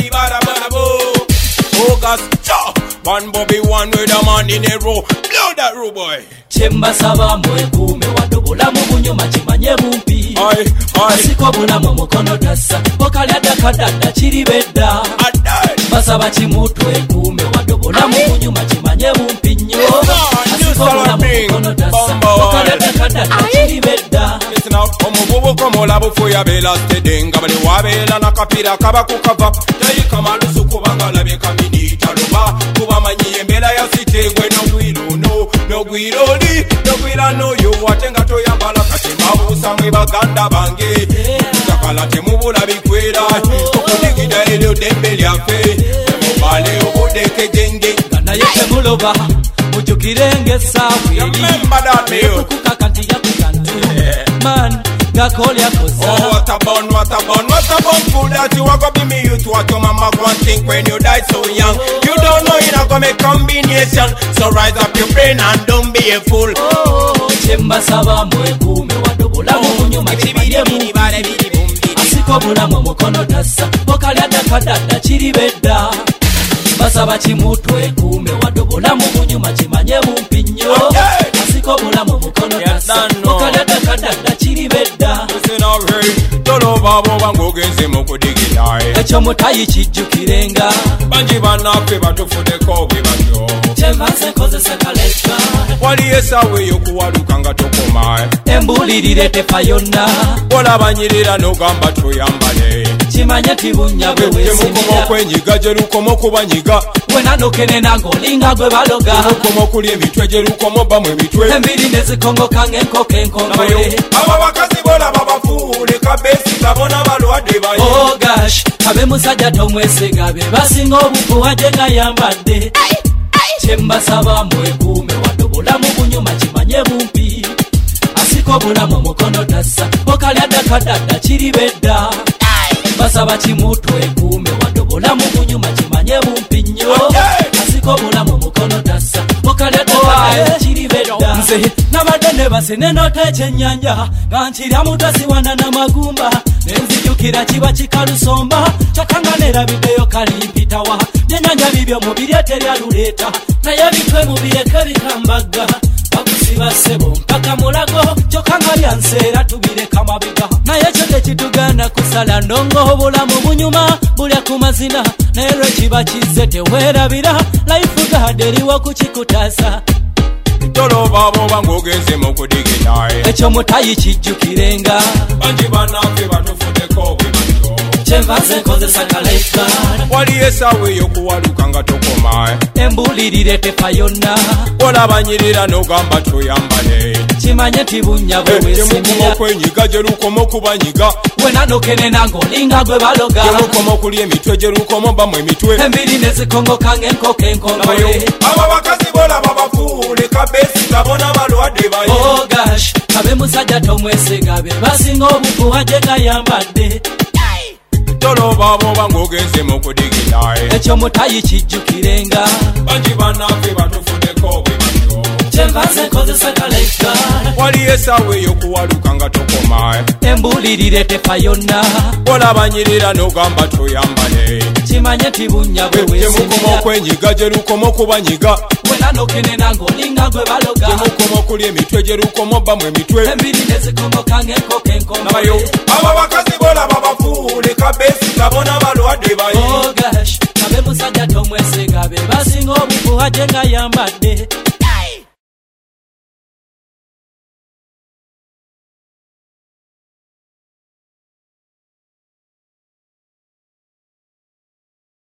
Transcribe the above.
bada bada boo. Focus, one Bobby, one with a man in a row. Blow that row, boy. Chemba saba mwekume wadobola mu bunyuma chimanye bumpi. Asiko bulamu mukono tasa Bokalya dakadada chiribedda Basaba chimutwe kume wadobola mu bunyuma chimanye bumpi nnyo. Asiko bulamu mukono tasa Bokalya dakadada chiribedda Omuvubu komola bufuya bela stedenga bali wabela nakapira kaba kukava Tayi kamalusu kubanga labye kaminita luba Kuba manyi embela ya sitegwe no gwiroli no gwira no yo watenga toyambala kati mabusa baganda bange Takala temubula bikwera okudigida elyo dembe lyaffe Mubale obudeke jenge Gana yete muloba mujukirenge sawi Remember that me Kukuka kanti ya kukanti Man Gakolya kosa Oh what a bun fool that you are gonna be me youth what your mama gonna think when you die so young You don't know you're not gonna make combination So rise up your brain and don't be a fool Chemba saba mwekume wadobola mu bunyuma chimanye bumpi Asiko bulamu mukono tasa Bokalya dakadada chiribedda Basaba chimutwe kume wadobola mu bunyuma chimanye bumpi nnyo Asiko bulamu mukono tasa Bokalya dakadada chiribedda Tolo babo bangogenze mukudigida Echo mutayi kijjukirenga Banji banaffe batufudeko bwe batyo Chemba nkozesa kaleka Wali esawe yokuwaluka nga tokoma Embulirire tefa yonna Olabanyirira n'ogamba tuyambale Chimanye tibunya bwe wesimira Temukoma okwenyiga gye lukoma okubanyiga Wena nokenena ng'olinga gwe baloga Temukoma okulya emitwe gye lukoma obbamu emitwe Embiri ne zikongoka ng'enkoko enkongole Abo bakazi bolaba bafuule kabesi babona balwadde baye Oh gosh, abe musajja tomwesiga be basinga obufuwa gye ng'ayambadde Chemba saba mwekume wadobola mu bunyuma chimanye bumpi Asiko bulamu mukono tasa Bokalya dakadada chiribedda Basaba chimutwe kume wadobola mu bunyuma chimanye bumpi nnyo Asiko bulamu mukono tasa Bokalya dakadada chiribedda Nze nabadde ne basene n'oteekyennyanja nga nkirya mutasiwana n'amagumba nenzijukira kiba kikalusomba kyakanga nerabiddeyo kalimpitawa byennyanja bibyo mubirye teryaluleeta naye bitwe mubireke bikambaga bakusiba ssebo mpaka mulago kyokanga byanseera tubireka mabega naye kyo tekitugana kusala ndongo obulamu bunyuma bulya ku mazina naye lwekiba kizze teweerabira life gad eriwo kukikutaasa Tolo babo bangogenze mukudigida ekyo mutayi kijjukirenga Banji banaffe batufudeko bwe batyo Chemba nkozesa kaleka Wali esawe yokuwaluka nga tokoma Embulirire tefa yonna Olabanyirira n'ogamba tuyambale Chimanye tibunya bwe wesimira Temukoma okwenyiga gye lukoma okubanyiga Wena nokenena ng'olinga gwe baloga Temukoma okulya emitwe gye lukoma obbamu emitwe Embiri ne zikongoka ng'enkoko enkongole Abo bakazi bolaba bafuule kabesi babona balwadde baye Oh gosh, abe musajja tomwesiga be basinga obufuwa gye ng'ayambadde Tolo babo bangogenze mukudigida ekyo mutayi kijjukirenga Banji banaffe batufudeko bwe batyo Chemba nkozesa kaleka Wali esawe yokuwaluka nga tokoma Embulirire tefa yonna Olabanyirira n'ogamba tuyambale Chimanye tibunya bwe Temukoma wesimira okwenyiga gye lukoma okubanyiga Wena nokenena ng'olinga gwe baloga Temukoma okulya emitwe gye lukoma obbamu emitwe Embiri ne zikongoka ng'enkoko enkongole Abo bakazi bolaba bafuule kabesi babona balwadde baye Oh gosh, abe musajja tomwesiga be basinga obufuwa gye ng'ayambadde